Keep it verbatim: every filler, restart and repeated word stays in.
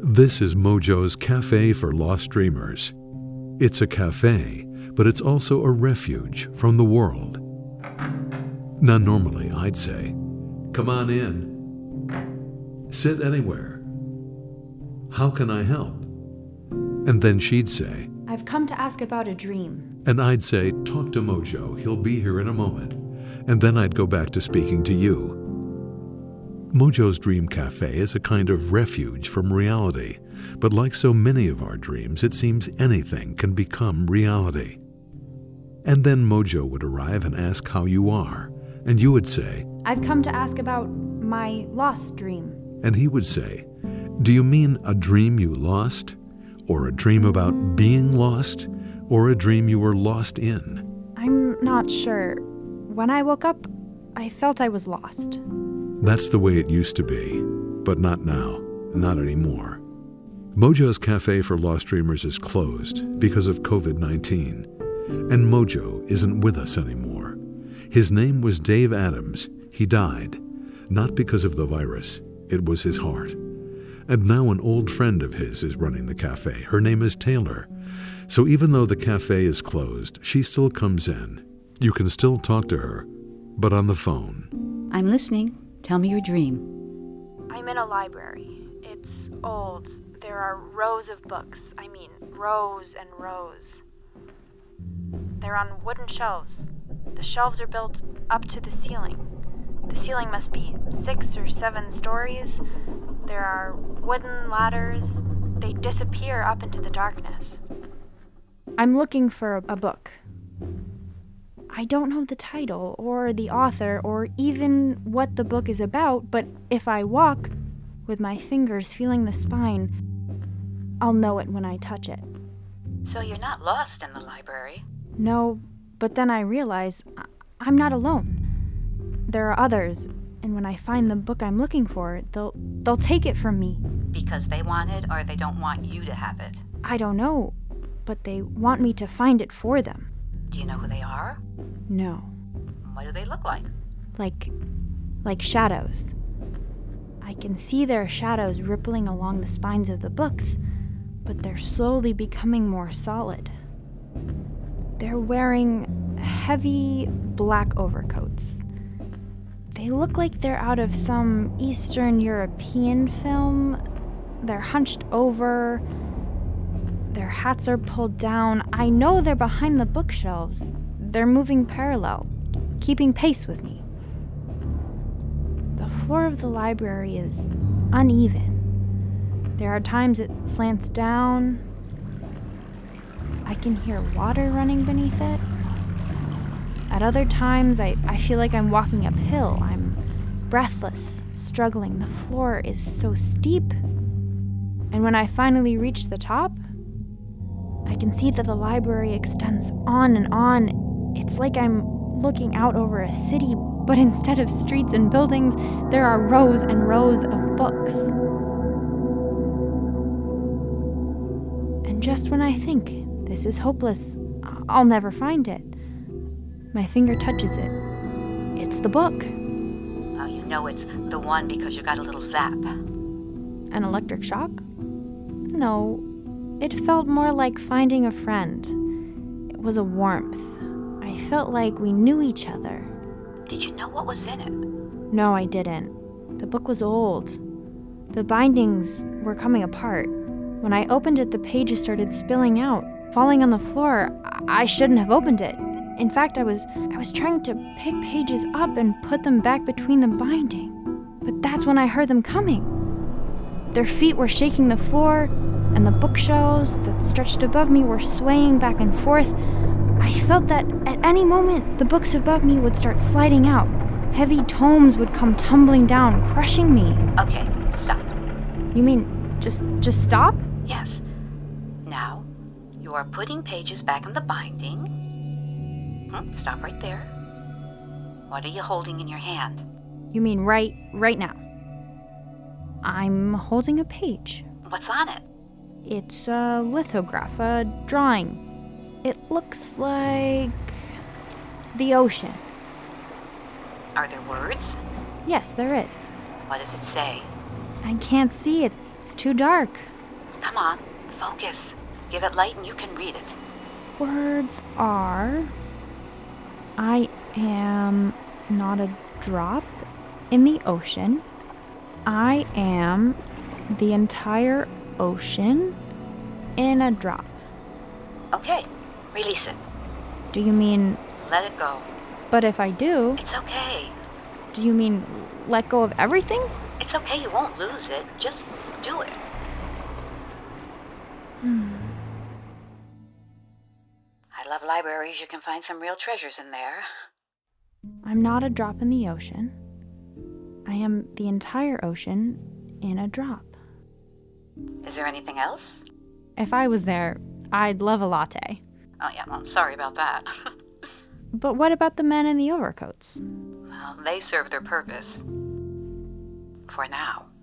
This is Mojo's Cafe for Lost Dreamers. It's a cafe, but it's also a refuge from the world. Now, normally I'd say, "Come on in. Sit anywhere. How can I help?" And then she'd say, "I've come to ask about a dream." And I'd say, "Talk to Mojo. He'll be here in a moment." And then I'd go back to speaking to you. Mojo's Dream Cafe is a kind of refuge from reality, but like so many of our dreams, it seems anything can become reality. And then Mojo would arrive and ask how you are, and you would say, "I've come to ask about my lost dream." And he would say, "Do you mean a dream you lost? Or a dream about being lost? Or a dream you were lost in?" I'm not sure. When I woke up, I felt I was lost. That's the way it used to be, but not now, not anymore. Mojo's Cafe for Lost Dreamers is closed because of covid nineteen, and Mojo isn't with us anymore. His name was Dave Adams. He died, not because of the virus, it was his heart. And now an old friend of his is running the cafe. Her name is Taylor. So even though the cafe is closed, she still comes in. You can still talk to her, but on the phone. I'm listening. Tell me your dream. I'm in a library. It's old. There are rows of books. I mean, rows and rows. They're on wooden shelves. The shelves are built up to the ceiling. The ceiling must be six or seven stories. There are wooden ladders. They disappear up into the darkness. I'm looking for a book. I don't know the title or the author or even what the book is about, but if I walk with my fingers feeling the spine, I'll know it when I touch it. So you're not lost in the library? No, but then I realize I'm not alone. There are others, and when I find the book I'm looking for, they'll they'll take it from me. Because they want it or they don't want you to have it? I don't know, but they want me to find it for them. Do you know who they are? No. What do they look like? Like, like shadows. I can see their shadows rippling along the spines of the books, but they're slowly becoming more solid. They're wearing heavy black overcoats. They look like they're out of some Eastern European film. They're hunched over. Their hats are pulled down. I know they're behind the bookshelves. They're moving parallel, keeping pace with me. The floor of the library is uneven. There are times it slants down. I can hear water running beneath it. At other times, I, I feel like I'm walking uphill. I'm breathless, struggling. The floor is so steep. And when I finally reach the top, I can see that the library extends on and on. It's like I'm looking out over a city, but instead of streets and buildings, there are rows and rows of books. And just when I think this is hopeless, I'll never find it, my finger touches it. It's the book. Oh, you know it's the one because you got a little zap. An electric shock? No, it felt more like finding a friend. It was a warmth. I felt like we knew each other. Did you know what was in it? No, I didn't. The book was old. The bindings were coming apart. When I opened it, the pages started spilling out, falling on the floor. I shouldn't have opened it. In fact, I was I was trying to pick pages up and put them back between the binding. But that's when I heard them coming. Their feet were shaking the floor, and the bookshelves that stretched above me were swaying back and forth. I felt that at any moment, the books above me would start sliding out. Heavy tomes would come tumbling down, crushing me. Okay, stop. You mean just just stop? Yes. Now, you are putting pages back in the binding. Hmm, stop right there. What are you holding in your hand? You mean right right now? I'm holding a page. What's on it? It's a lithograph, a drawing. It looks like the ocean. Are there words? Yes, there is. What does it say? I can't see it. It's too dark. Come on, focus. Give it light and you can read it. Words are, I am not a drop in the ocean. I am the entire ocean in a drop. Okay, release it. Do you mean, Let it go. but if I do, It's okay. do you mean let go of everything? It's okay, you won't lose it. Just do it. I love libraries. You can find some real treasures in there. I'm not a drop in the ocean. I am the entire ocean in a drop. Is there anything else? If I was there, I'd love a latte. Oh, yeah, well, I'm sorry about that. But what about the men in the overcoats? Well, they serve their purpose. For now.